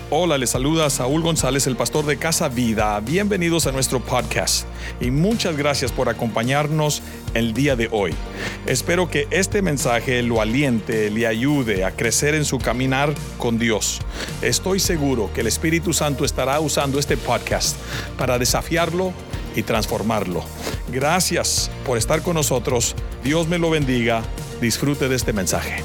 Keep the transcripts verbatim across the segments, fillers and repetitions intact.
Hola, les saluda Saúl González, el pastor de Casa Vida. Bienvenidos a nuestro podcast y muchas gracias por acompañarnos el día de hoy. Espero que este mensaje lo aliente, le ayude a crecer en su caminar con Dios. Estoy seguro que el Espíritu Santo estará usando este podcast para desafiarlo y transformarlo. Gracias por estar con nosotros. Dios me lo bendiga. Disfrute de este mensaje.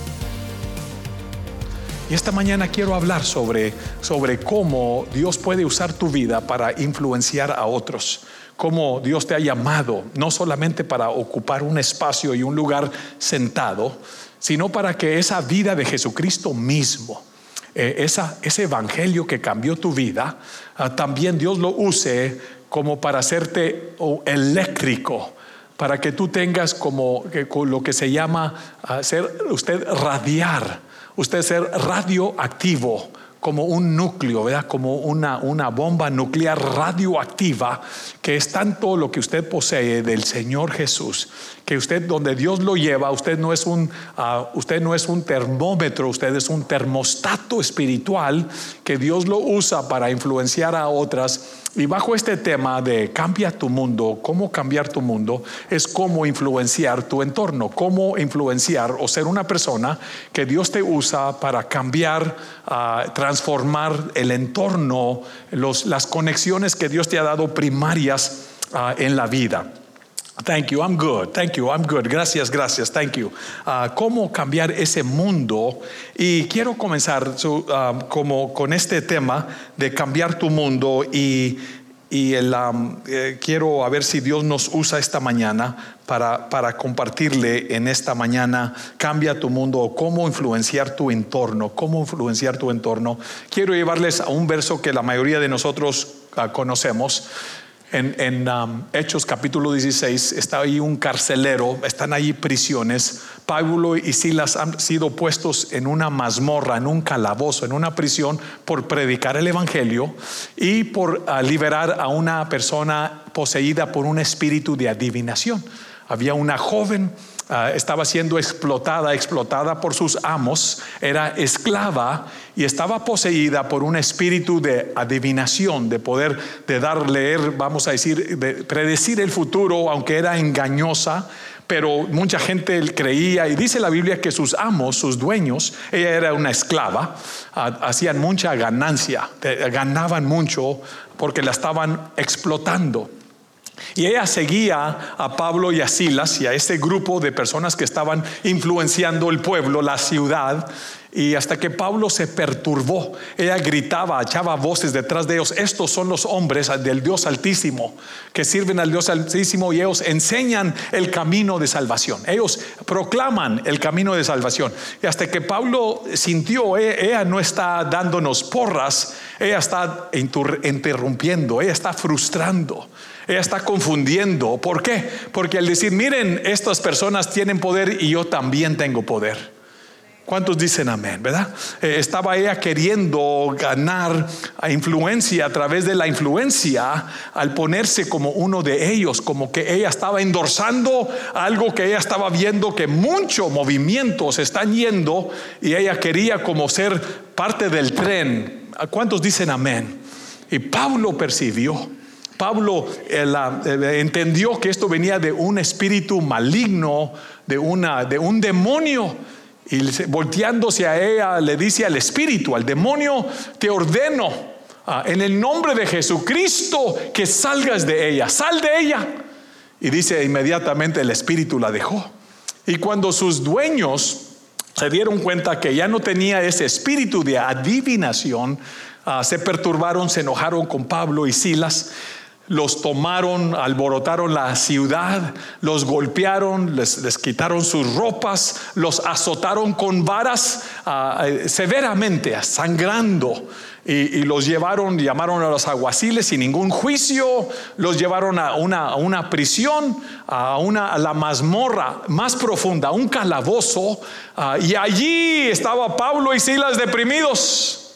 Y esta mañana quiero hablar sobre, sobre cómo Dios puede usar tu vida para influenciar a otros. Cómo Dios te ha llamado, no solamente para ocupar un espacio y un lugar sentado, sino para que esa vida de Jesucristo mismo, eh, esa, ese evangelio que cambió tu vida, uh, también Dios lo use como para hacerte oh, eléctrico, para que tú tengas como que, con lo que se llama uh, ser usted radiar. Usted ser radioactivo, como un núcleo, ¿verdad? Como una, una bomba nuclear radioactiva, que es tanto lo que usted posee del Señor Jesús, que usted, donde Dios lo lleva, usted no es un, uh, usted no es un termómetro, usted es un termostato espiritual que Dios lo usa para influenciar a otras. Y bajo este tema de cambia tu mundo, cómo cambiar tu mundo, es cómo influenciar tu entorno, cómo influenciar o ser una persona que Dios te usa para cambiar, uh, transformar el entorno, los, las conexiones que Dios te ha dado primarias uh, en la vida. Thank you, I'm good, thank you, I'm good, gracias, gracias, thank you. Uh, ¿Cómo cambiar ese mundo? Y quiero comenzar su, uh, como con este tema de cambiar tu mundo y, y el, um, eh, quiero a ver si Dios nos usa esta mañana para, para compartirle en esta mañana, cambia tu mundo, cómo influenciar tu entorno, cómo influenciar tu entorno. Quiero llevarles a un verso que la mayoría de nosotros uh, conocemos. En, en um, Hechos capítulo dieciséis está ahí un carcelero, están ahí prisiones. Pablo y Silas han sido puestos en una mazmorra, en un calabozo, en una prisión por predicar el evangelio y por uh, liberar a una persona poseída por un espíritu de adivinación. Había una joven, uh, estaba siendo explotada, explotada por sus amos, era esclava y estaba poseída por un espíritu de adivinación, de poder, de dar, leer, vamos a decir, de predecir el futuro, aunque era engañosa. Pero mucha gente creía, y dice la Biblia que sus amos, sus dueños, ella era una esclava, uh, hacían mucha ganancia, ganaban mucho porque la estaban explotando. Y ella seguía a Pablo y a Silas y a ese grupo de personas que estaban influenciando el pueblo, la ciudad. Y hasta que Pablo se perturbó, ella gritaba, echaba voces detrás de ellos: estos son los hombres del Dios Altísimo, que sirven al Dios Altísimo y ellos enseñan el camino de salvación. Ellos proclaman el camino de salvación. Y hasta que Pablo sintió, ella, ella no está dándonos porras, ella está interrumpiendo, ella está frustrando. Ella está confundiendo. ¿Por qué? Porque al decir, miren, estas personas tienen poder y yo también tengo poder. ¿Cuántos dicen amén? ¿Verdad? Eh, estaba ella queriendo ganar a influencia a través de la influencia, al ponerse como uno de ellos, como que ella estaba endorsando algo que ella estaba viendo que muchos movimientos están yendo y ella quería como ser parte del tren. ¿Cuántos dicen amén? Y Pablo percibió. Pablo eh, la, eh, entendió que esto venía de un espíritu maligno, de, una, de un demonio. Y volteándose a ella le dice al espíritu, al demonio: te ordeno uh, en el nombre de Jesucristo que salgas de ella, sal de ella. Y dice inmediatamente el espíritu la dejó. Y cuando sus dueños se dieron cuenta que ya no tenía ese espíritu de adivinación, uh, se perturbaron, se enojaron con Pablo y Silas. Los tomaron, alborotaron la ciudad, los golpearon, les, les quitaron sus ropas, los azotaron con varas uh, severamente, sangrando, y, y los llevaron, llamaron a los alguaciles sin ningún juicio, los llevaron a una, a una prisión, a, una, a la mazmorra más profunda, un calabozo, uh, y allí estaba Pablo y Silas deprimidos.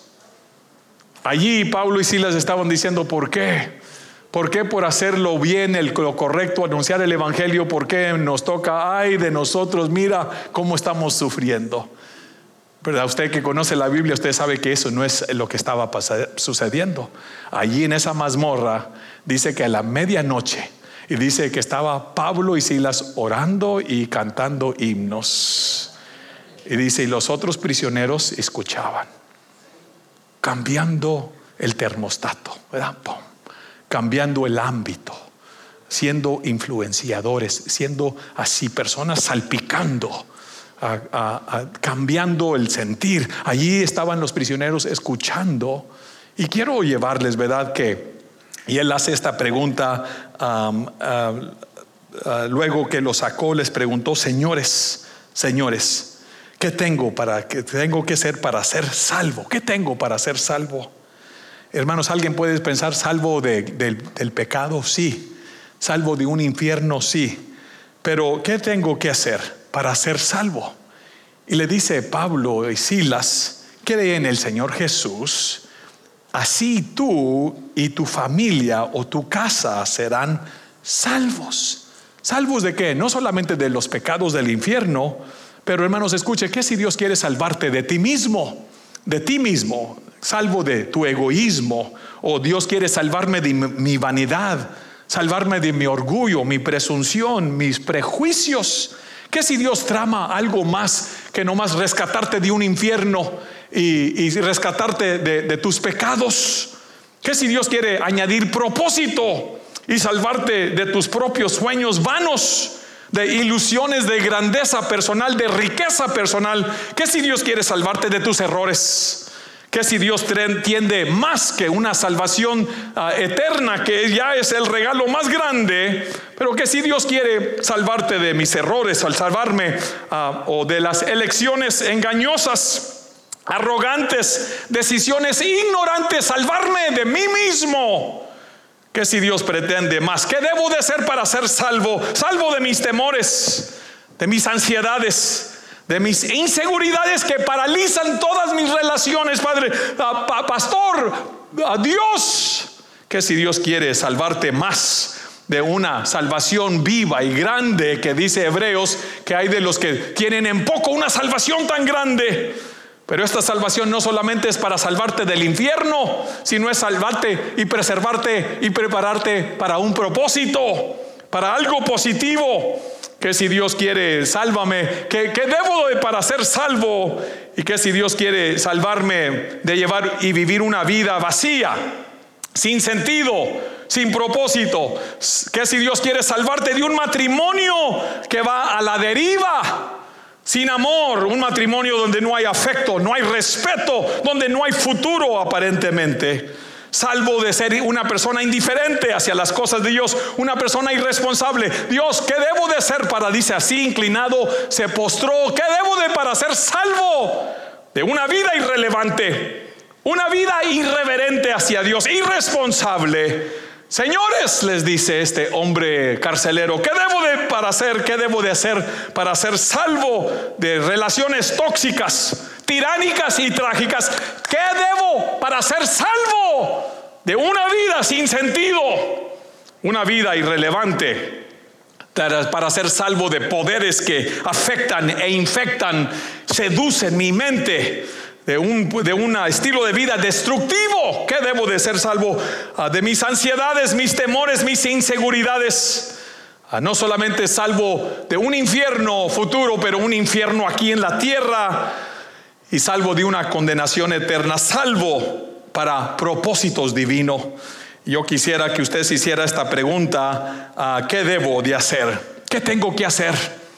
Allí Pablo y Silas estaban diciendo: ¿por qué? ¿Por qué por hacerlo bien, el, lo correcto, anunciar el evangelio? ¿Por qué nos toca? Ay de nosotros, mira cómo estamos sufriendo. Pero usted que conoce la Biblia, usted sabe que eso no es lo que estaba sucediendo. Allí en esa mazmorra dice que a la medianoche, y dice que estaba Pablo y Silas orando y cantando himnos. Y dice, y los otros prisioneros escuchaban, cambiando el termostato, ¿verdad? ¡Pum! Cambiando el ámbito, siendo influenciadores, siendo así personas salpicando, a, a, a, cambiando el sentir. Allí estaban los prisioneros escuchando. Y quiero llevarles, ¿verdad? Que, y él hace esta pregunta, um, uh, uh, luego que lo sacó, les preguntó, señores, señores, ¿qué tengo para qué tengo que ser para ser salvo? ¿Qué tengo para ser salvo? Hermanos, alguien puede pensar, salvo de, de, del pecado, sí. Salvo de un infierno, sí. Pero ¿qué tengo que hacer para ser salvo? Y le dice Pablo y Silas, cree en el Señor Jesús, así tú y tu familia o tu casa serán salvos. ¿Salvos de qué? No solamente de los pecados del infierno, pero hermanos, escuche, ¿qué si Dios quiere salvarte de ti mismo? De ti mismo, salvo de tu egoísmo, o Dios quiere salvarme de mi vanidad, salvarme de mi orgullo, mi presunción, mis prejuicios. ¿Qué si Dios trama algo más que nomás rescatarte de un infierno y, y rescatarte de, de tus pecados? ¿Qué si Dios quiere añadir propósito y salvarte de tus propios sueños vanos, de ilusiones de grandeza personal, de riqueza personal? ¿Qué si Dios quiere salvarte de tus errores? ¿Qué si Dios entiende más que una salvación uh, eterna, que ya es el regalo más grande? Pero que si Dios quiere salvarte de mis errores, al salvarme uh, o de las elecciones engañosas, arrogantes, decisiones ignorantes, salvarme de mí mismo. ¿Qué si Dios pretende más? ¿Qué debo de hacer para ser salvo? Salvo de mis temores, de mis ansiedades, de mis inseguridades que paralizan todas mis relaciones, Padre, a, a, pastor, a Dios. Que si Dios quiere salvarte más de una salvación viva y grande, que dice Hebreos que hay de los que tienen en poco una salvación tan grande. Pero esta salvación no solamente es para salvarte del infierno, sino es salvarte y preservarte y prepararte para un propósito, para algo positivo. Que si Dios quiere, sálvame. ¿Qué, qué debo de para ser salvo? Y que si Dios quiere salvarme de llevar y vivir una vida vacía, sin sentido, sin propósito. Que si Dios quiere salvarte de un matrimonio que va a la deriva, sin amor, un matrimonio donde no hay afecto, no hay respeto, donde no hay futuro aparentemente. Salvo de ser una persona indiferente hacia las cosas de Dios, una persona irresponsable. Dios, ¿qué debo de ser para, dice así, inclinado, se postró? ¿Qué debo de para ser salvo de una vida irrelevante, una vida irreverente hacia Dios, irresponsable? Señores, les dice este hombre carcelero, ¿qué debo de para hacer? ¿Qué debo de hacer para ser salvo de relaciones tóxicas, tiránicas y trágicas? ¿Qué debo para ser salvo de una vida sin sentido, una vida irrelevante? Para ser salvo de poderes que afectan e infectan, seducen mi mente, de un, de un estilo de vida destructivo. ¿Qué debo de ser salvo? Uh, de mis ansiedades, mis temores, mis inseguridades. Uh, no solamente salvo de un infierno futuro, pero un infierno aquí en la tierra. Y salvo de una condenación eterna. Salvo para propósitos divinos. Yo quisiera que usted se hiciera esta pregunta: uh, ¿qué debo de hacer? ¿Qué tengo que hacer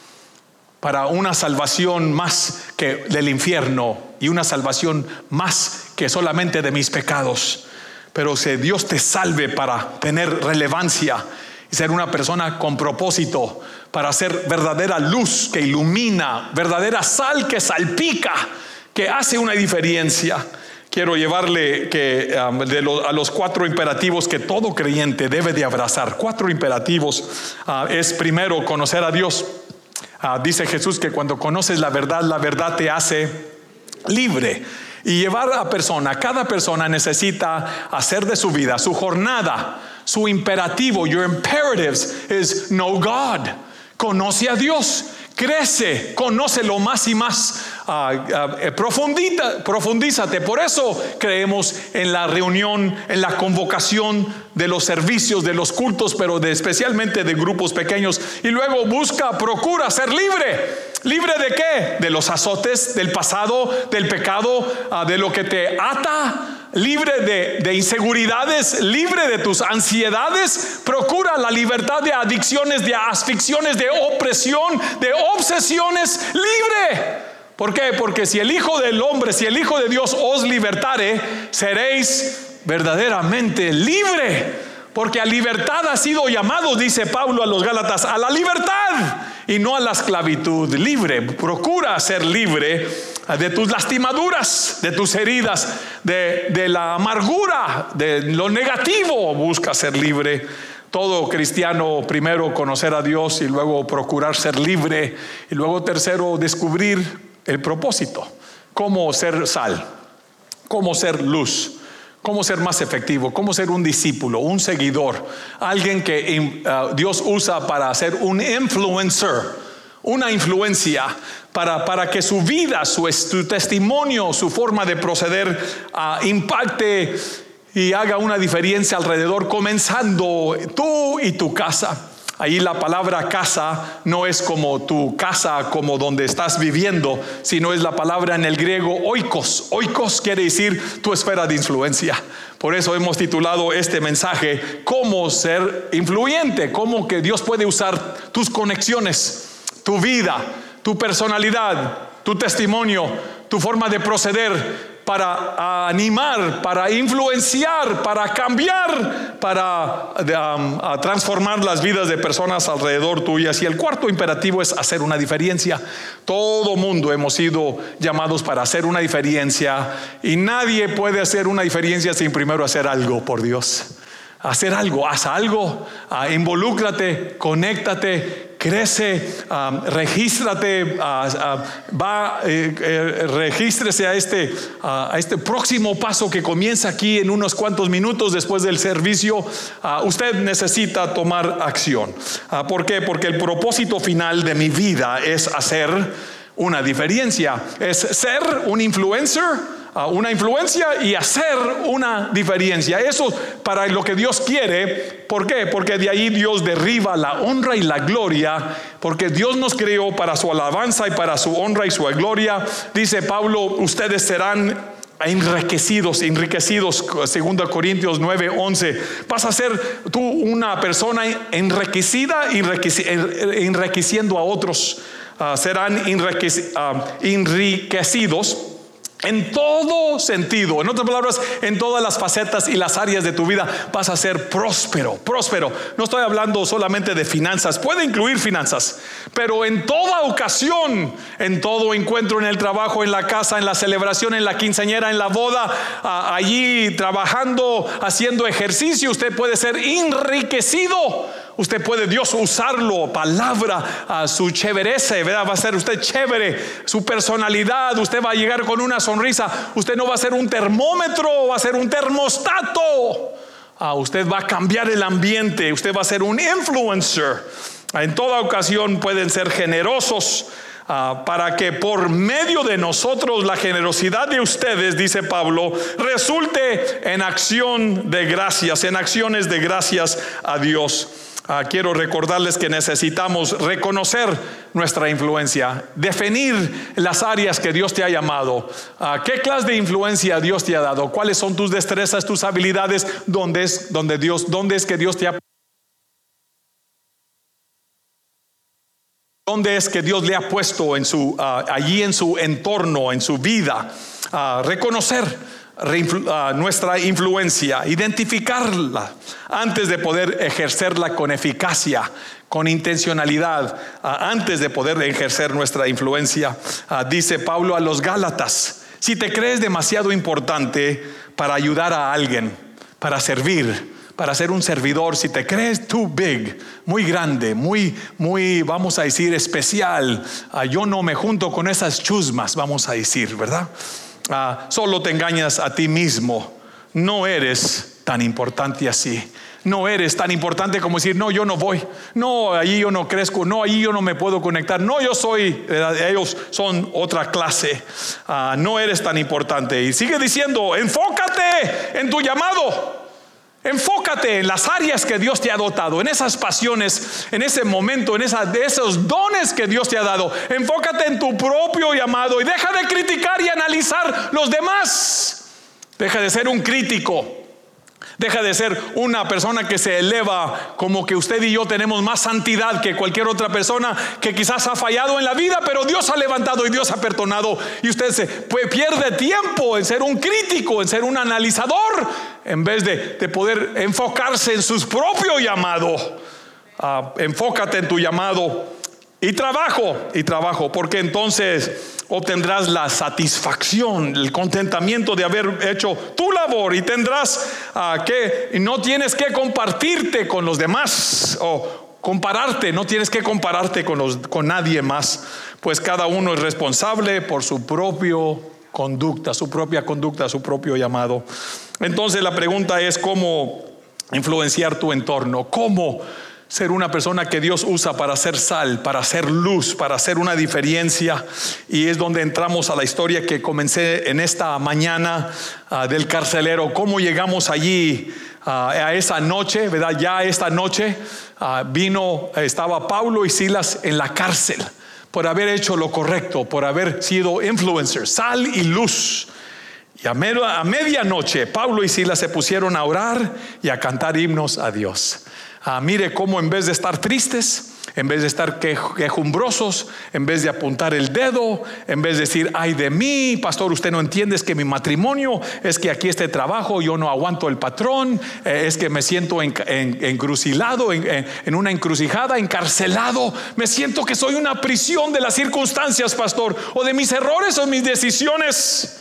para una salvación más que del infierno y una salvación más que solamente de mis pecados? Pero si Dios te salve para tener relevancia y ser una persona con propósito, para ser verdadera luz que ilumina, verdadera sal que salpica, que hace una diferencia. Quiero llevarle que, um, de lo, a los cuatro imperativos que todo creyente debe de abrazar. Cuatro imperativos. Uh, es primero, conocer a Dios. Uh, dice Jesús que cuando conoces la verdad, la verdad te hace libre. Y llevar a persona, cada persona necesita hacer de su vida, su jornada, su imperativo. Your imperatives is know God. Conoce a Dios. crece, conócelo más y más, uh, uh, profundita, profundízate. Por eso creemos en la reunión, en la convocación de los servicios, de los cultos, pero de, especialmente de grupos pequeños. Y luego busca, procura ser libre. ¿Libre de qué? De los azotes del pasado, del pecado, uh, de lo que te ata. Libre de, de inseguridades, libre de tus ansiedades. Procura la libertad de adicciones, de asfixión, de opresión, de obsesiones. Libre. ¿Por qué? Porque si el Hijo del Hombre, si el Hijo de Dios os libertare, seréis verdaderamente libre. Porque a libertad ha sido llamado, dice Pablo a los Gálatas, a la libertad y no a la esclavitud. Libre, procura ser libre de tus lastimaduras, de tus heridas, de, de la amargura, de lo negativo. Busca ser libre. Todo cristiano, primero conocer a Dios y luego procurar ser libre. Y luego tercero, descubrir el propósito. Cómo ser sal, cómo ser luz, cómo ser más efectivo, cómo ser un discípulo, un seguidor, alguien que uh, Dios usa para ser un influencer, una influencia para, para que su vida, su, su testimonio, su forma de proceder uh, impacte y haga una diferencia alrededor, comenzando tú y tu casa. Ahí la palabra casa no es como tu casa, como donde estás viviendo, sino es la palabra en el griego oikos. Oikos quiere decir tu esfera de influencia. Por eso hemos titulado este mensaje, cómo ser influyente, cómo que Dios puede usar tus conexiones, tu vida, tu personalidad, tu testimonio, tu forma de proceder, para animar, para influenciar, para cambiar, para um, a transformar las vidas de personas alrededor tuyas. Y el cuarto imperativo es hacer una diferencia. Todo mundo hemos sido llamados para hacer una diferencia, y nadie puede hacer una diferencia sin primero hacer algo por Dios. Hacer algo, haz algo, uh, involúcrate, conéctate, crece, um, regístrate, uh, uh, va, eh, eh, regístrese a este, uh, a este próximo paso que comienza aquí en unos cuantos minutos después del servicio. Uh, usted necesita tomar acción. Uh, ¿Por qué? Porque el propósito final de mi vida es hacer una diferencia, es ser un influencer, una influencia y hacer una diferencia. Eso para lo que Dios quiere. ¿Por qué? Porque de ahí Dios derriba la honra y la gloria, porque Dios nos creó para su alabanza y para su honra y su gloria. Dice Pablo, ustedes serán enriquecidos, enriquecidos, segunda Corintios nueve once. Vas a ser tú una persona enriquecida, enriqueciendo a otros. Uh, serán enriquec- uh, enriquecidos en todo sentido. En otras palabras, en todas las facetas y las áreas de tu vida vas a ser próspero, próspero. No estoy hablando solamente de finanzas, puede incluir finanzas, pero en toda ocasión, en todo encuentro, en el trabajo, en la casa, en la celebración, en la quinceañera, en la boda, a, allí trabajando, haciendo ejercicio, usted puede ser enriquecido. Usted puede Dios usarlo, palabra, a su chévereza, ¿verdad? Va a ser usted chévere, su personalidad, usted va a llegar con una sonrisa, usted no va a ser un termómetro, va a ser un termostato. Ah, usted va a cambiar el ambiente, usted va a ser un influencer. En toda ocasión pueden ser generosos, ah, para que por medio de nosotros la generosidad de ustedes, dice Pablo, resulte en acción de gracias, en acciones de gracias a Dios. Uh, quiero recordarles que necesitamos reconocer nuestra influencia, definir las áreas que Dios te ha llamado. Uh, ¿Qué clase de influencia Dios te ha dado? ¿Cuáles son tus destrezas, tus habilidades? ¿Dónde es, dónde Dios, dónde es que Dios te ha ¿Dónde es que Dios le ha puesto en su, uh, allí en su entorno, en su vida? Uh, reconocer Uh, nuestra influencia, identificarla antes de poder ejercerla con eficacia, con intencionalidad, uh, antes de poder ejercer nuestra influencia. Uh, dice Pablo a los Gálatas, si te crees demasiado importante para ayudar a alguien, para servir, para ser un servidor, si te crees too big, muy grande, muy, muy, vamos a decir, especial, uh, yo no me junto con esas chusmas, vamos a decir, ¿verdad? Uh, solo te engañas a ti mismo. No eres tan importante así. No eres tan importante como decir, no, yo no voy, no, allí yo no crezco, no, allí yo no me puedo conectar, no, yo soy, ellos son otra clase. uh, No eres tan importante. Y sigue diciendo, enfócate en tu llamado. Enfócate en las áreas que Dios te ha dotado, en esas pasiones, en ese momento, en esa, de esos dones que Dios te ha dado. Enfócate en tu propio llamado y deja de criticar y analizar los demás. Deja de ser un crítico. Deja de ser una persona que se eleva como que usted y yo tenemos más santidad que cualquier otra persona que quizás ha fallado en la vida, pero Dios ha levantado y Dios ha perdonado. Y usted se pues, pierde tiempo en ser un crítico, en ser un analizador, en vez de, de poder enfocarse en su propio llamado. Uh, enfócate en tu llamado y trabajo, y trabajo, porque entonces obtendrás la satisfacción, el contentamiento de haber hecho tu labor, y tendrás uh, que, no tienes que compartirte con los demás o compararte, no tienes que compararte con, los, con nadie más, pues cada uno es responsable por su propia conducta, su propia conducta, su propio llamado. Entonces la pregunta es cómo influenciar tu entorno, cómo ser una persona que Dios usa para hacer sal, para hacer luz, para hacer una diferencia. Y es donde entramos a la historia que comencé en esta mañana uh, del carcelero. Cómo llegamos allí uh, a esa noche, ¿verdad? Ya esta noche uh, vino, estaba Pablo y Silas en la cárcel por haber hecho lo correcto, por haber sido influencers, sal y luz. Y a, med- a medianoche Pablo y Silas se pusieron a orar y a cantar himnos a Dios. Ah, mire cómo en vez de estar tristes, en vez de estar quejumbrosos, en vez de apuntar el dedo, en vez de decir, ay de mí, pastor, usted no entiende, es que mi matrimonio, es que aquí este trabajo, yo no aguanto el patrón, eh, es que me siento en, en, encrucijado, en, en, en una encrucijada, encarcelado, me siento que soy una prisión de las circunstancias, pastor, o de mis errores o mis decisiones.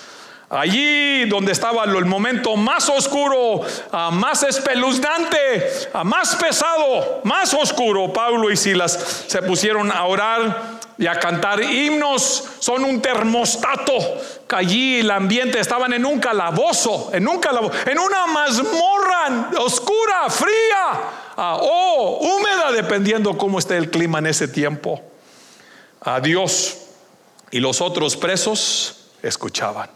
Allí donde estaba el momento más oscuro, uh, más espeluznante, uh, más pesado, más oscuro, Pablo y Silas se pusieron a orar y a cantar himnos. Son un termostato. Que allí el ambiente, estaban en un calabozo, en un calabozo, en una mazmorra oscura, fría, uh, o húmeda, dependiendo cómo esté el clima en ese tiempo. A Dios y los otros presos escuchaban.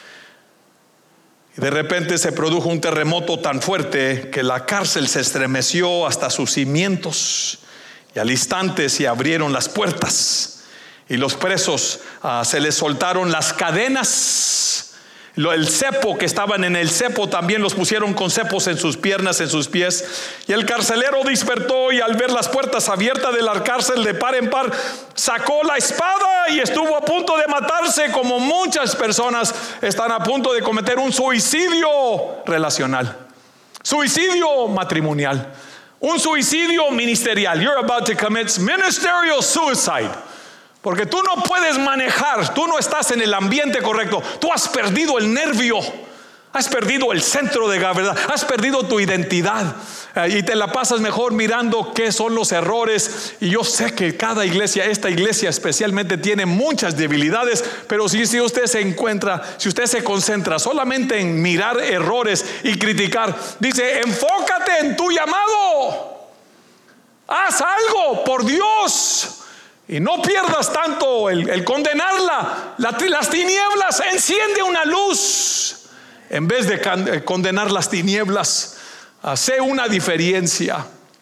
Y de repente se produjo un terremoto tan fuerte que la cárcel se estremeció hasta sus cimientos, y al instante se abrieron las puertas y los presos uh, se les soltaron las cadenas. Lo, el cepo que estaban en el cepo también los pusieron con cepos en sus piernas, en sus pies. Y el carcelero despertó y al ver las puertas abiertas de la cárcel de par en par, sacó la espada y estuvo a punto de matarse, como muchas personas están a punto de cometer un suicidio relacional, suicidio matrimonial, un suicidio ministerial. You're about to commit ministerial suicide. Porque tú no puedes manejar, tú no estás en el ambiente correcto, tú has perdido el nervio, has perdido el centro de gravedad, has perdido tu identidad, eh, y te la pasas mejor mirando qué son los errores. Y yo sé que cada iglesia, esta iglesia especialmente, tiene muchas debilidades, pero si, si usted se encuentra, si usted se concentra solamente en mirar errores y criticar, dice, enfócate en tu llamado, haz algo por Dios. Y no pierdas tanto el, el condenarla. La, las tinieblas, enciende una luz. En vez de can, condenar las tinieblas, hace una diferencia.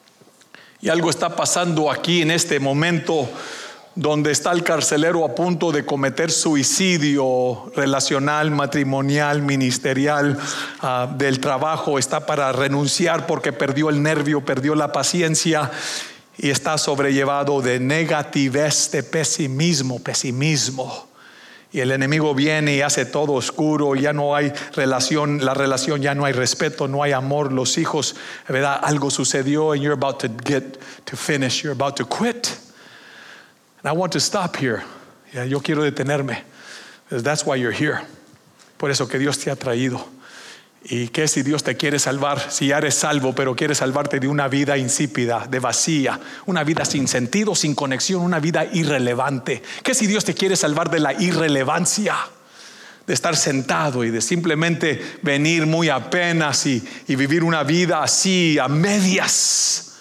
Y algo está pasando aquí en este momento, donde está el carcelero a punto de cometer suicidio relacional, matrimonial, ministerial, uh, del trabajo. Está para renunciar porque perdió el nervio, perdió la paciencia. Y está sobrellevado de negatividad, de pesimismo, pesimismo. Y el enemigo viene y hace todo oscuro. Ya no hay relación, la relación ya no hay respeto, no hay amor. Los hijos, ¿verdad? Algo sucedió, and you're about to get to finish, you're about to quit. And I want to stop here. Yeah, yo quiero detenerme. That's why you're here. Por eso que Dios te ha traído. ¿Y qué si Dios te quiere salvar? Si ya eres salvo, pero quiere salvarte de una vida insípida, de vacía, una vida sin sentido, sin conexión, una vida irrelevante. ¿Qué si Dios te quiere salvar de la irrelevancia? de estar sentado y de simplemente venir muy apenas y, y vivir una vida así a medias.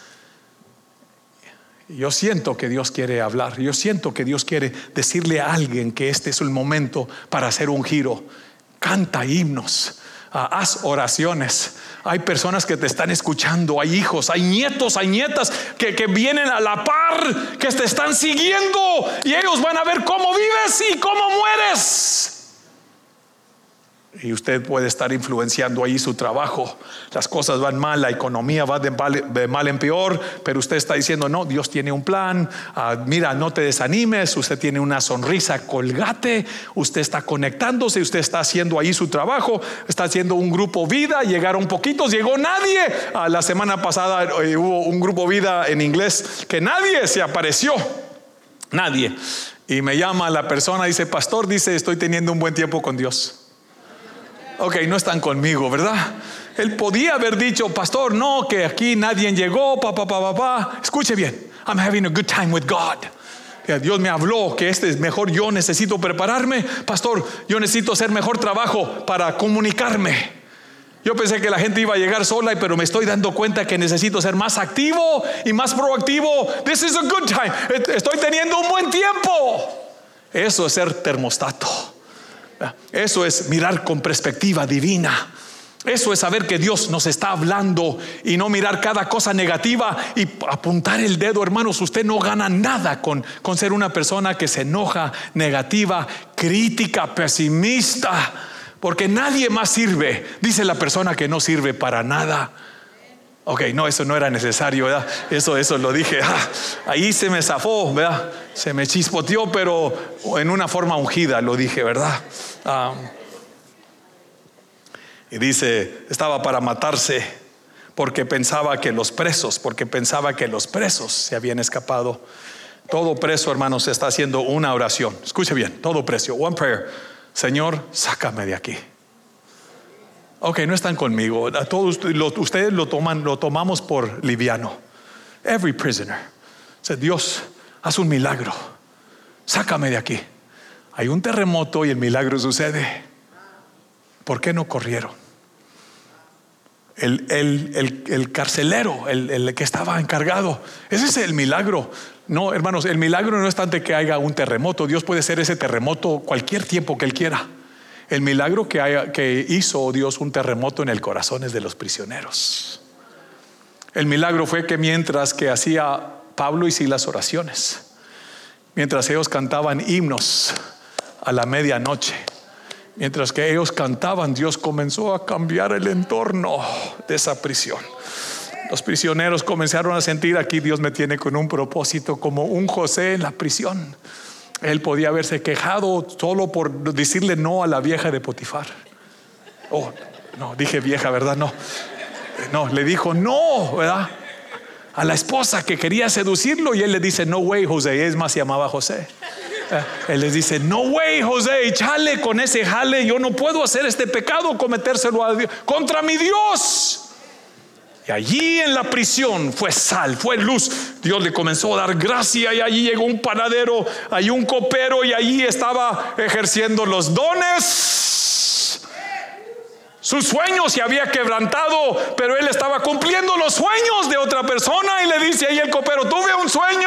Yo siento que Dios quiere hablar. Yo siento que Dios quiere decirle a alguien que este es el momento para hacer un giro. Canta himnos, uh, haz oraciones. Hay personas que te están escuchando, hay hijos, hay nietos, hay nietas que, que vienen a la par, que te están siguiendo, y ellos van a ver cómo vives y cómo mueres. Y usted puede estar influenciando ahí su trabajo. Las cosas van mal, la economía va de mal, de mal en peor, pero usted está diciendo: no, Dios tiene un plan. uh, Mira, no te desanimes. Usted tiene una sonrisa colgate. Usted está conectándose, usted está haciendo ahí su trabajo. Está haciendo un grupo vida. Llegaron poquitos, llegó nadie. uh, La semana pasada eh, hubo un grupo vida en inglés que nadie se apareció. Nadie. Y me llama la persona, dice: pastor, dice, estoy teniendo un buen tiempo con Dios. Ok, no están conmigo, ¿verdad? Él podía haber dicho: pastor, no, que aquí nadie llegó, papá, papá, papá. Escuche bien: I'm having a good time with God. Dios me habló que este es mejor. Yo necesito prepararme, pastor. Yo necesito hacer mejor trabajo para comunicarme. Yo pensé que la gente iba a llegar sola, pero me estoy dando cuenta que necesito ser más activo y más proactivo. This is a good time. Estoy teniendo un buen tiempo. Eso es ser termostato. Eso es mirar con perspectiva divina. Eso es saber que Dios nos está hablando y no mirar cada cosa negativa y apuntar el dedo. Hermanos, usted no gana nada con, con ser una persona que se enoja, negativa, crítica, pesimista, porque nadie más sirve. Dice la persona que no sirve para nada. Ok, no, eso no era necesario, ¿verdad? Eso, eso lo dije. Ah, ahí se me zafó, ¿verdad? Se me chispoteó, pero en una forma ungida lo dije, ¿verdad? Ah, y dice: estaba para matarse porque pensaba que los presos, porque pensaba que los presos se habían escapado. Todo preso, hermanos, está haciendo una oración. Escuche bien, todo preso, one prayer: Señor, sácame de aquí. Ok, no están conmigo. A todos ustedes lo toman, lo tomamos por liviano. Every prisoner. O sea, Dios, haz un milagro. Sácame de aquí. Hay un terremoto y el milagro sucede. ¿Por qué no corrieron? El, el, el, el carcelero, el, el que estaba encargado, ese es el milagro. No, hermanos, el milagro no es tanto que haya un terremoto. Dios puede hacer ese terremoto cualquier tiempo que Él quiera. El milagro que, haya, que hizo Dios un terremoto en el corazones de los prisioneros. El milagro fue que mientras que hacía Pablo y Silas oraciones, mientras ellos cantaban himnos a la medianoche, mientras que ellos cantaban, Dios comenzó a cambiar el entorno de esa prisión. Los prisioneros comenzaron a sentir: aquí Dios me tiene con un propósito, como un José en la prisión. Él podía haberse quejado solo por decirle no a la vieja de Potifar. Oh, no, dije vieja, ¿verdad? No, no, le dijo no, ¿verdad? A la esposa que quería seducirlo, y él le dice: no way, José. Es más, se llamaba José. Él les dice: no way, José, chale con ese jale. Yo no puedo hacer este pecado, cometérselo a Dios, contra mi Dios. Y allí en la prisión fue sal, fue luz. Dios le comenzó a dar gracia, y allí llegó un panadero, allí un copero, y allí estaba ejerciendo los dones. Su sueño se había quebrantado, pero él estaba cumpliendo los sueños de otra persona. Y le dice ahí el copero: tuve un sueño.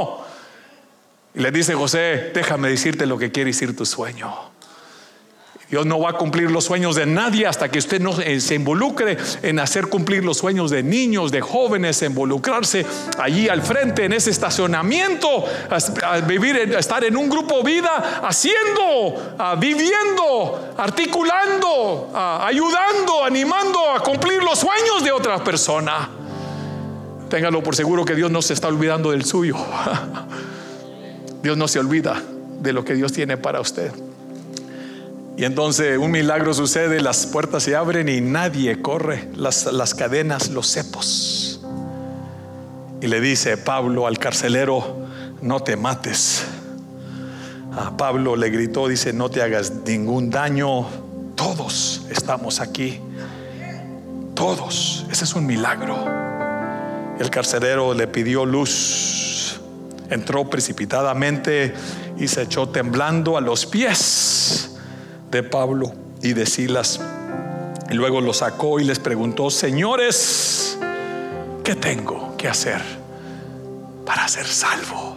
Y le dice José: déjame decirte lo que quiere decir tu sueño. Dios no va a cumplir los sueños de nadie hasta que usted no se involucre en hacer cumplir los sueños de niños, de jóvenes, involucrarse allí al frente en ese estacionamiento, a, a vivir, a estar en un grupo vida, haciendo, a, viviendo, articulando, a, ayudando, animando a cumplir los sueños de otra persona. Téngalo por seguro que Dios no se está olvidando del suyo. Dios no se olvida de lo que Dios tiene para usted. Y entonces un milagro sucede, las puertas se abren y nadie corre, las, las cadenas, los cepos. Y le dice Pablo al carcelero: no te mates. A Pablo le gritó, dice: no te hagas ningún daño, todos estamos aquí, todos. Ese es un milagro. El carcelero le pidió luz, entró precipitadamente y se echó temblando a los pies de Pablo y de Silas. Y luego los sacó y les preguntó: señores, ¿qué tengo que hacer para ser salvo?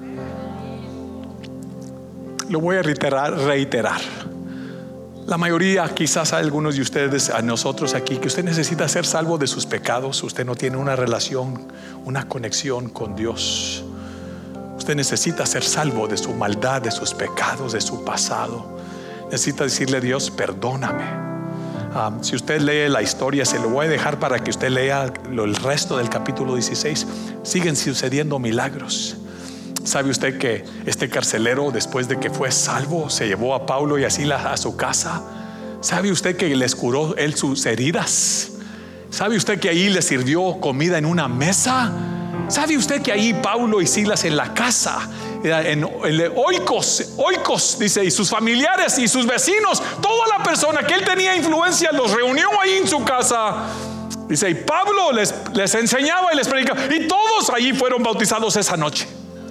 Lo voy a reiterar, reiterar. La mayoría, quizás hay algunos de ustedes, a nosotros aquí, que usted necesita ser salvo de sus pecados. Usted no tiene una relación, una conexión con Dios. Usted necesita ser salvo de su maldad, de sus pecados, de su pasado. Necesita decirle a Dios: perdóname. Um, si usted lee la historia, se lo voy a dejar para que usted lea lo, el resto del capítulo dieciséis. Siguen sucediendo milagros. ¿Sabe usted que este carcelero, después de que fue salvo, se llevó a Pablo y a Silas a su casa? ¿Sabe usted que les curó él sus heridas? ¿Sabe usted que ahí les sirvió comida en una mesa? ¿Sabe usted que ahí Pablo y Silas en la casa, en el oikos, oikos dice, y sus familiares y sus vecinos, toda la persona que él tenía influencia, los reunió ahí en su casa? Dice, y Pablo les, les enseñaba y les predicaba, y todos allí fueron bautizados esa noche.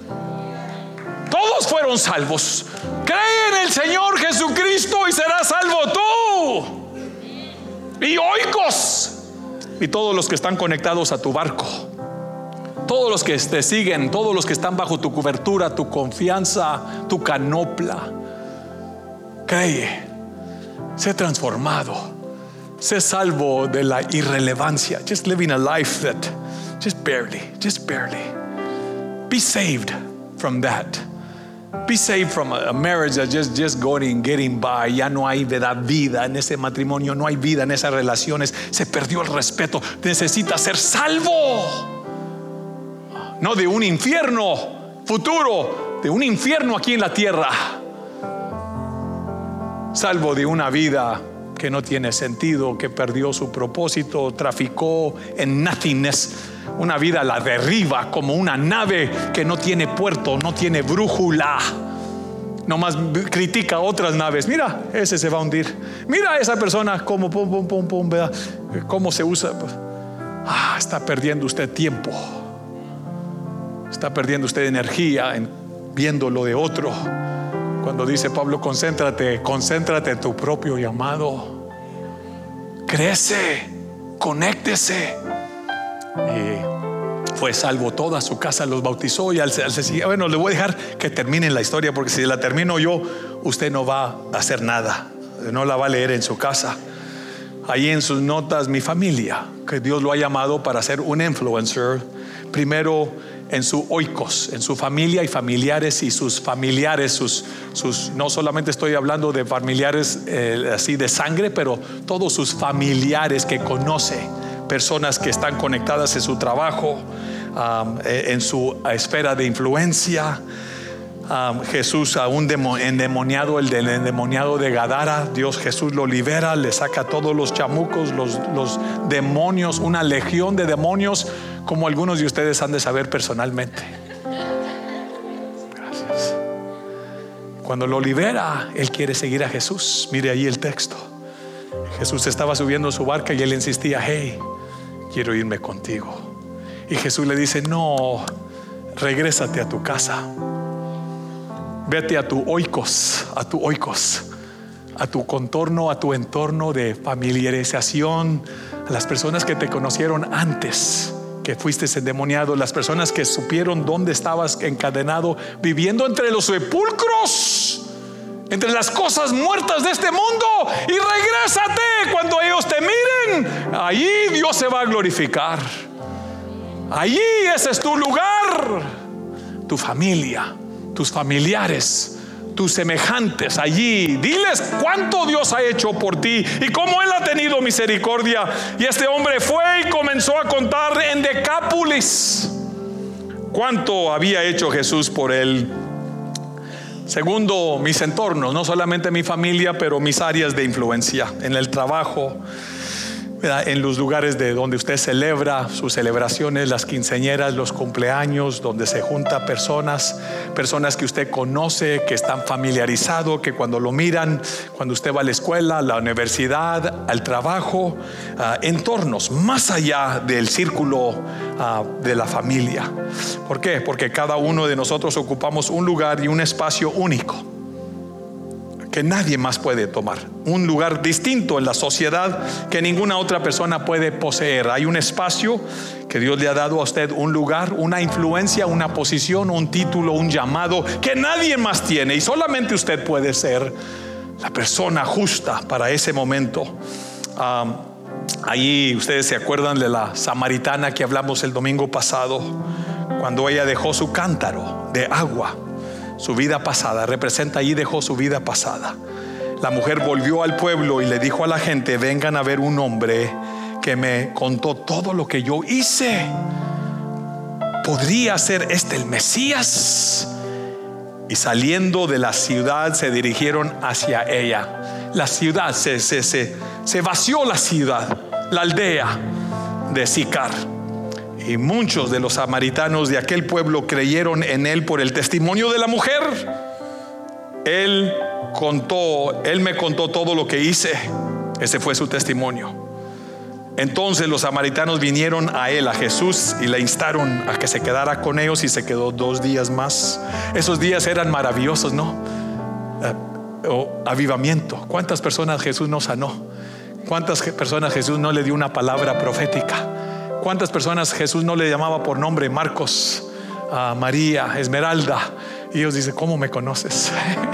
Todos fueron salvos. Cree en el Señor Jesucristo y serás salvo tú y oikos y todos los que están conectados a tu barco, todos los que te siguen, todos los que están bajo tu cobertura, tu confianza, tu canopla. Cree, sé transformado, sé salvo de la irrelevancia. Just living a life that just barely, just barely. Be saved from that. Be saved from a marriage that just, just going and getting by. Ya no hay vida en ese matrimonio, no hay vida en esas relaciones. Se perdió el respeto. Necesitas ser salvo, no de un infierno futuro, de un infierno aquí en la tierra. Salvo de una vida que no tiene sentido, que perdió su propósito, traficó en nothingness. Una vida a la deriva, como una nave que no tiene puerto, no tiene brújula. Nomás critica a otras naves. Mira, ese se va a hundir. Mira a esa persona como pum, pum, pum, pum, ¿verdad? Cómo se usa. Ah, está perdiendo usted tiempo. Está perdiendo usted energía en viendo lo de otro. Cuando dice Pablo, concéntrate, concéntrate en tu propio llamado. Crece, conéctese. Y fue salvo, toda su casa los bautizó. Y al, al, bueno, le voy a dejar que termine la historia, porque si la termino yo, usted no va a hacer nada, no la va a leer en su casa. Ahí en sus notas, mi familia, que Dios lo ha llamado para ser un influencer, primero en su oikos, en su familia y familiares y sus familiares, sus, sus, no solamente estoy hablando de familiares eh, así de sangre, pero todos sus familiares que conoce, personas que están conectadas en su trabajo, um, en su esfera de influencia. Um, Jesús a un demo, endemoniado, el del endemoniado de Gadara, Dios Jesús lo libera, le saca todos los chamucos, los, los demonios, una legión de demonios, como algunos de ustedes han de saber personalmente. Gracias. Cuando lo libera, él quiere seguir a Jesús. Mire ahí el texto. Jesús estaba subiendo su barca y él insistía: hey, quiero irme contigo. Y Jesús le dice: no, regrésate a tu casa. Vete a tu oikos, a tu oikos, a tu contorno, a tu entorno de familiarización, a las personas que te conocieron antes que fuiste endemoniado, las personas que supieron dónde estabas encadenado, viviendo entre los sepulcros, entre las cosas muertas de este mundo, y regrésate. Cuando ellos te miren, allí Dios se va a glorificar. Allí ese es tu lugar, tu familia, tus familiares, tus semejantes. Allí diles cuánto Dios ha hecho por ti y cómo Él ha tenido misericordia. Y este hombre fue y comenzó a contar en Decápolis cuánto había hecho Jesús por él. Segundo, mis entornos, no solamente mi familia, pero mis áreas de influencia, en el trabajo, ¿verdad? En los lugares de donde usted celebra sus celebraciones, las quinceañeras, los cumpleaños, donde se junta personas, personas que usted conoce, que están familiarizados, que cuando lo miran, cuando usted va a la escuela, a la universidad, al trabajo, uh, entornos más allá del círculo uh, de la familia. ¿Por qué? Porque cada uno de nosotros ocupamos un lugar y un espacio único. ¿Ok? que nadie más puede tomar, un lugar distinto en la sociedad que ninguna otra persona puede poseer. Hay un espacio que Dios le ha dado a usted, un lugar, una influencia, una posición, un título, un llamado que nadie más tiene, y solamente usted puede ser la persona justa para ese momento. Um, Allí ustedes se acuerdan de la samaritana que hablamos el domingo pasado, cuando ella dejó su cántaro de agua. Su vida pasada representa, allí dejó su vida pasada. La mujer volvió al pueblo y le dijo a la gente: vengan a ver un hombre que me contó todo lo que yo hice. ¿Podría ser este el Mesías? Y saliendo de la ciudad se dirigieron hacia ella. La ciudad se, se, se, se vació, la ciudad, la aldea de Sicar. Y muchos de los samaritanos de aquel pueblo creyeron en él por el testimonio de la mujer. Él contó, él me contó todo lo que hice. Ese fue su testimonio. Entonces los samaritanos vinieron a él, a Jesús, y le instaron a que se quedara con ellos, y se quedó dos días más. Esos días eran maravillosos, ¿no? Uh, oh, avivamiento. ¿Cuántas personas Jesús no sanó? ¿Cuántas personas Jesús no le dio una palabra profética? ¿Cuántas personas Jesús no le llamaba por nombre? Marcos, uh, María, Esmeralda. Y ellos dicen: ¿cómo me conoces?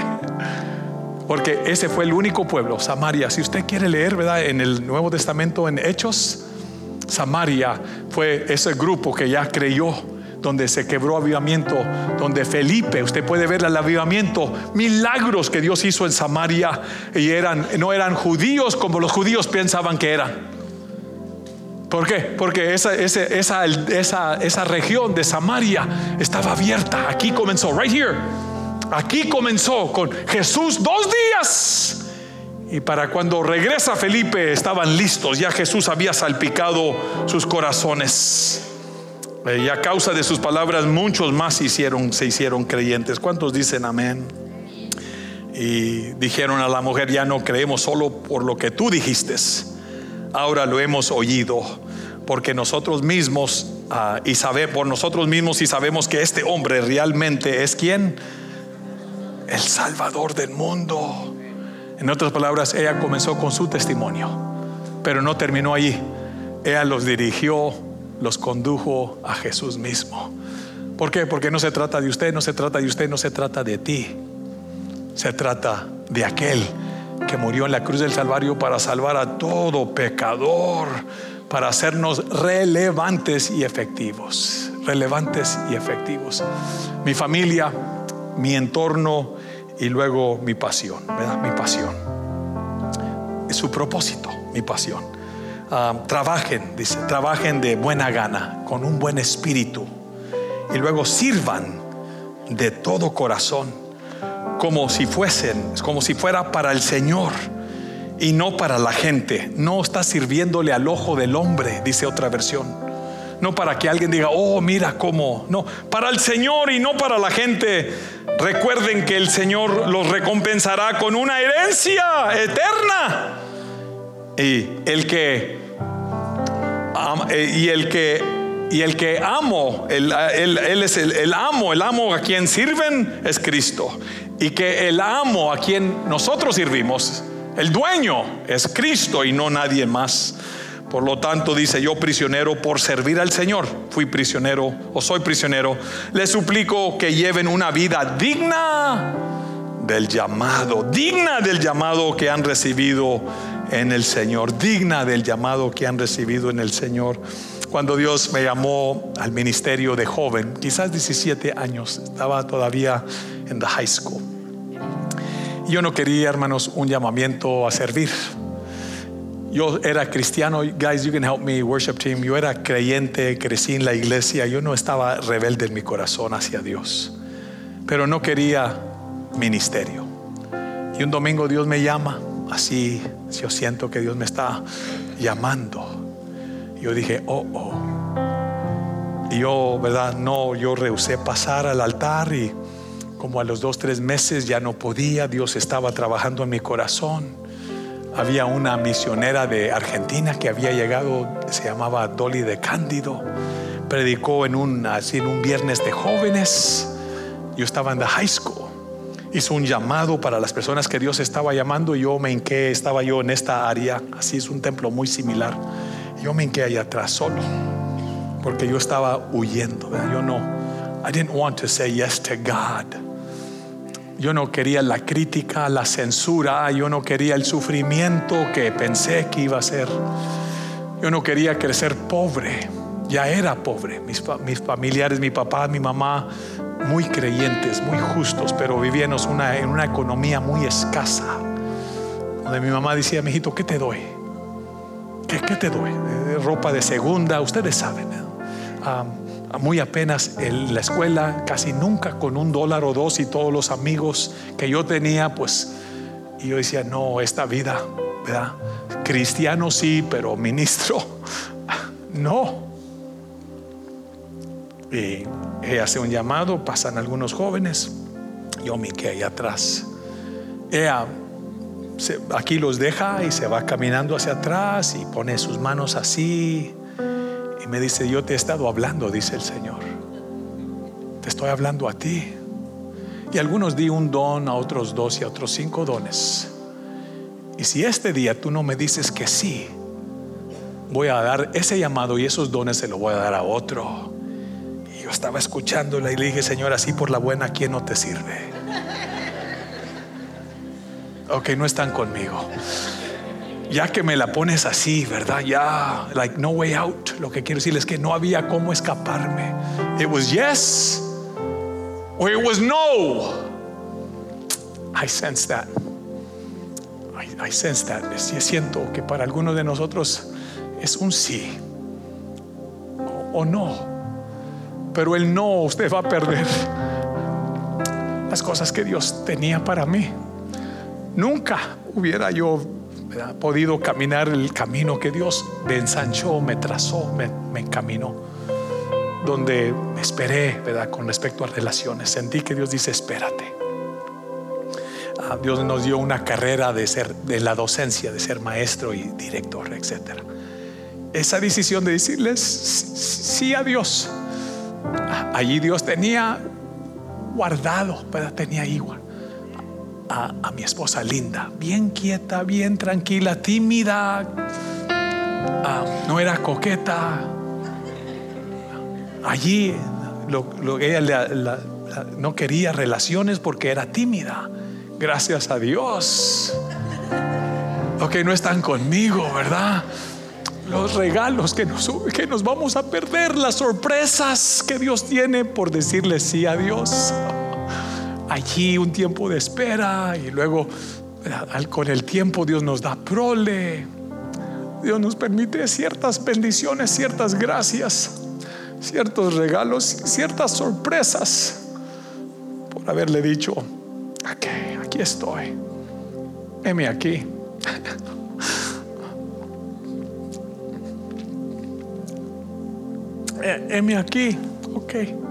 Porque ese fue el único pueblo, Samaria. Si usted quiere leer, ¿verdad?, en el Nuevo Testamento, en Hechos, Samaria fue ese grupo que ya creyó, donde se quebró avivamiento, donde Felipe, usted puede ver el avivamiento, milagros que Dios hizo en Samaria, y eran, no eran judíos como los judíos pensaban que eran. ¿Por qué? Porque esa, esa, esa, esa, esa región de Samaria estaba abierta. Aquí comenzó, right here. Aquí comenzó con Jesús dos días. Y para cuando regresa Felipe estaban listos. Ya Jesús había salpicado sus corazones. Y a causa de sus palabras muchos más hicieron, se hicieron creyentes. ¿Cuántos dicen amén? Y dijeron a la mujer: ya no creemos solo por lo que tú dijiste, ahora lo hemos oído, porque nosotros mismos uh, y sabe, por nosotros mismos y sabemos que este hombre realmente es ¿quién? El Salvador del mundo. En otras palabras, ella comenzó con su testimonio, pero no terminó allí. Ella los dirigió, los condujo a Jesús mismo. ¿Por qué? Porque no se trata de usted, no se trata de usted, no se trata de ti. Se trata de aquel que murió en la cruz del Calvario para salvar a todo pecador, para hacernos relevantes y efectivos. Relevantes y efectivos. Mi familia, mi entorno y luego mi pasión, ¿verdad? Mi pasión es su propósito, mi pasión. Uh, trabajen, dice, trabajen de buena gana, con un buen espíritu, y luego sirvan de todo corazón, como si fuesen, como si fuera para el Señor y no para la gente. No está sirviéndole al ojo del hombre, dice otra versión. No para que alguien diga: oh, mira cómo. No, para el Señor y no para la gente. Recuerden que el Señor los recompensará con una herencia eterna. Y el que y el que y el que amo, él, él, él es el, el amo, el amo a quien sirven es Cristo. Y que el amo a quien nosotros servimos, el dueño, es Cristo y no nadie más. Por lo tanto, dice: yo, prisionero por servir al Señor, fui prisionero o soy prisionero, les suplico que lleven una vida digna del llamado, digna del llamado que han recibido en el Señor, digna del llamado que han recibido en el Señor. Cuando Dios me llamó al ministerio de joven, quizás diecisiete años, estaba todavía en the high school. Yo no quería, hermanos, un llamamiento a servir. Yo era cristiano, guys, you can help me, worship team. Yo era creyente, crecí en la iglesia. Yo no estaba rebelde en mi corazón hacia Dios, pero no quería ministerio. Y un domingo Dios me llama, así yo siento que Dios me está llamando. Yo dije: oh, oh. Y yo, verdad, no, yo rehusé pasar al altar, y como a los dos, tres meses ya no podía. Dios estaba trabajando en mi corazón. Había una misionera de Argentina que había llegado, se llamaba Dolly de Cándido. Predicó en un, así en un viernes de jóvenes. Yo estaba en la high school. hizo un llamado para las personas que Dios estaba llamando. Y yo me hinqué, estaba yo en esta área, así es un templo muy similar. Yo me hinqué allá atrás solo, porque yo estaba huyendo, ¿verdad? Yo no, I didn't want to say yes to God. Yo no quería la crítica, la censura. Yo no quería el sufrimiento que pensé que iba a ser. Yo no quería crecer pobre. Ya era pobre. Mis, mis familiares, mi papá, mi mamá, muy creyentes, muy justos, pero vivíamos una, en una economía muy escasa, donde mi mamá decía: mijito, ¿qué te doy? ¿Qué, qué te doy? Eh, ropa de segunda, ustedes saben, ¿eh? um, muy apenas en la escuela, casi nunca con un dólar o dos, y todos los amigos que yo tenía, pues, y yo decía: no, esta vida, ¿verdad? Cristiano sí, pero ministro no. Y ella hace un llamado, pasan algunos jóvenes, yo me quedé ahí atrás. Ella se, aquí los deja y se va caminando hacia atrás y pone sus manos así y me dice: yo te he estado hablando, dice el Señor, te estoy hablando a ti. Y a algunos di un don, a otros dos y a otros cinco dones. Y si este día tú no me dices que sí, voy a dar ese llamado y esos dones se los voy a dar a otro. Y yo estaba escuchándola y le dije: Señor, así por la buena, ¿quién no te sirve? Ok, no están conmigo. Ya que me la pones así, ¿verdad? Ya, like no way out. Lo que quiero decirles es que no había cómo escaparme. It was yes or it was no. I sense that. I, I sense that. Sí, siento que para algunos de nosotros es un sí o, o no. Pero el no, usted va a perder las cosas que Dios tenía para mí. Nunca hubiera yo, ¿verdad?, podido caminar el camino que Dios me ensanchó, me trazó, me, me encaminó, donde me esperé, ¿verdad?, con respecto a relaciones. Sentí que Dios dice: espérate. Ah, Dios nos dio una carrera de ser, de la docencia, de ser maestro y director, etcétera. Esa decisión de decirles sí a Dios, allí Dios tenía guardado, ¿verdad?, tenía igual A, a mi esposa Linda, bien quieta, bien tranquila, tímida, uh, no era coqueta. Allí lo, lo, ella la, la, la, no quería relaciones porque era tímida. Gracias a Dios. Ok, no están conmigo, ¿verdad? Los regalos que nos, que nos vamos a perder, las sorpresas que Dios tiene por decirle sí a Dios. Allí un tiempo de espera y luego con el tiempo Dios nos da prole. Dios nos permite ciertas bendiciones, ciertas gracias, ciertos regalos, ciertas sorpresas por haberle dicho: ok, aquí estoy, heme aquí. Heme aquí, ok.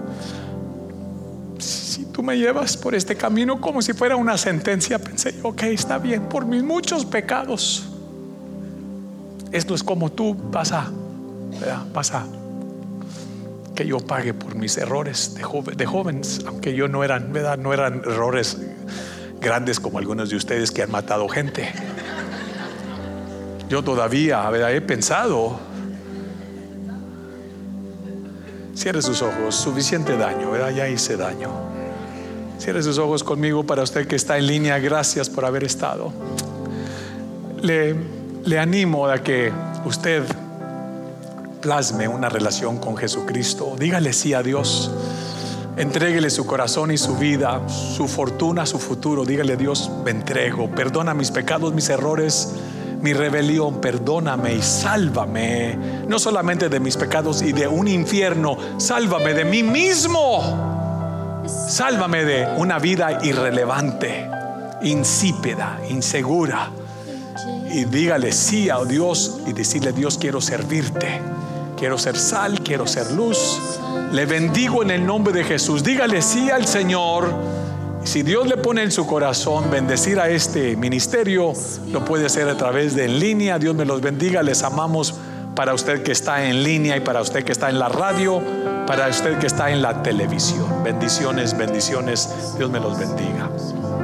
Tú me llevas por este camino como si fuera una sentencia. Pensé: ok, está bien, por mis muchos pecados. Esto es como tú vas a, ¿verdad?, vas a que yo pague por mis errores de, joven, de jóvenes, aunque yo no eran, ¿verdad?, no eran errores grandes como algunos de ustedes que han matado gente. Yo todavía, ¿verdad?, he pensado. Cierre sus ojos, suficiente daño, ¿verdad? Ya hice daño. Cierre sus ojos conmigo. Para usted que está en línea, gracias por haber estado. Le, le animo a que usted plasme una relación con Jesucristo. Dígale sí a Dios. Entréguele su corazón y su vida, su fortuna, su futuro. Dígale: Dios, me entrego. Perdona mis pecados, mis errores, mi rebelión. Perdóname y sálvame, no solamente de mis pecados y de un infierno, sálvame de mí mismo. Sálvame de una vida irrelevante, insípida, insegura. Y dígale sí a Dios y decirle: Dios, quiero servirte, quiero ser sal, quiero ser luz. Le bendigo en el nombre de Jesús. Dígale sí al Señor. Si Dios le pone en su corazón bendecir a este ministerio, lo puede hacer a través de en línea. Dios me los bendiga. Les amamos. Para usted que está en línea y para usted que está en la radio, para usted que está en la televisión. Bendiciones, bendiciones. Dios me los bendiga.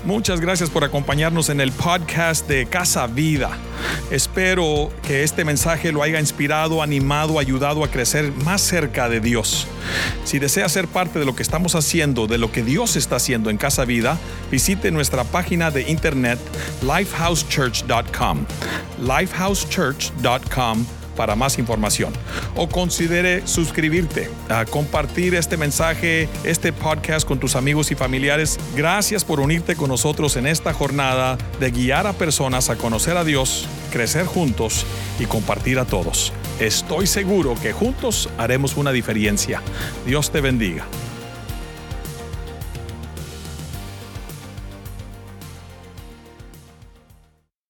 Muchas gracias por acompañarnos en el podcast de Casa Vida. Espero que este mensaje lo haya inspirado, animado, ayudado a crecer más cerca de Dios. Si desea ser parte de lo que estamos haciendo, de lo que Dios está haciendo en Casa Vida, visite nuestra página de internet lifehouse church dot com, lifehouse church dot com para más información. O considere suscribirte, a compartir este mensaje, este podcast con tus amigos y familiares. Gracias por unirte con nosotros en esta jornada de guiar a personas a conocer a Dios, crecer juntos y compartir a todos. Estoy seguro que juntos haremos una diferencia. Dios te bendiga.